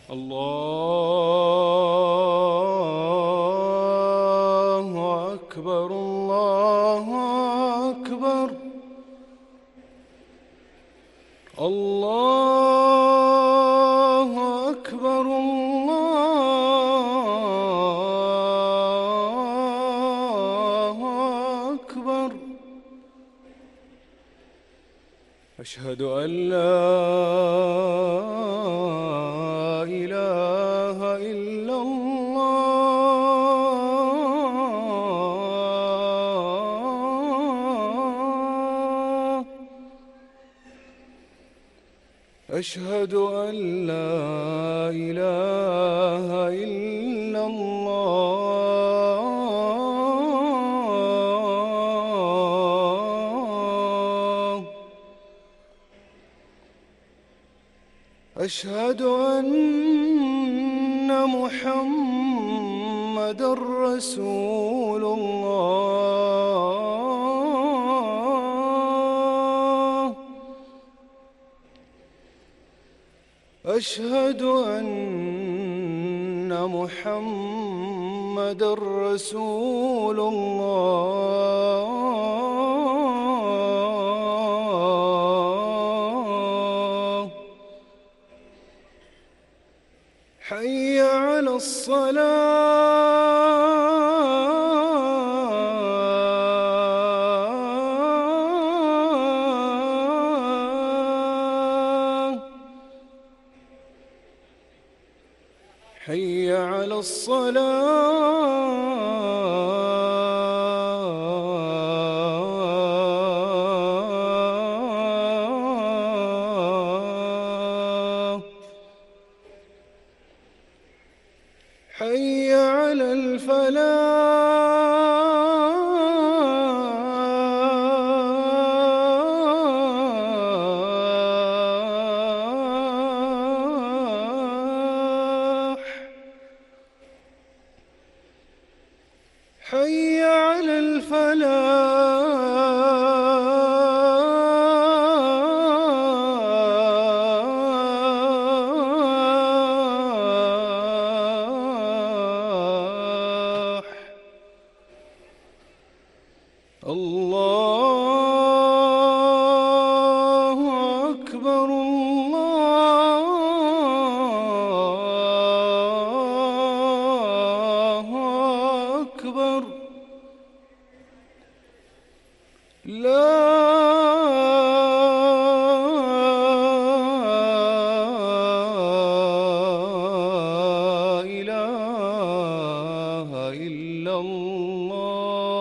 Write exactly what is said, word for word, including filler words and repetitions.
الله أكبر الله أكبر الله أكبر الله أكبر. أشهد أن لا إله إلا الله. أشهد أن لا إله إلا الله. أشهد أن محمدًا رسول الله. أشهد أن محمدًا رسول الله. حي على الصلاة. حي على الصلاة. حي على الفلاح. حي على الفلاح. الله أكبر الله أكبر. لا إله إلا الله.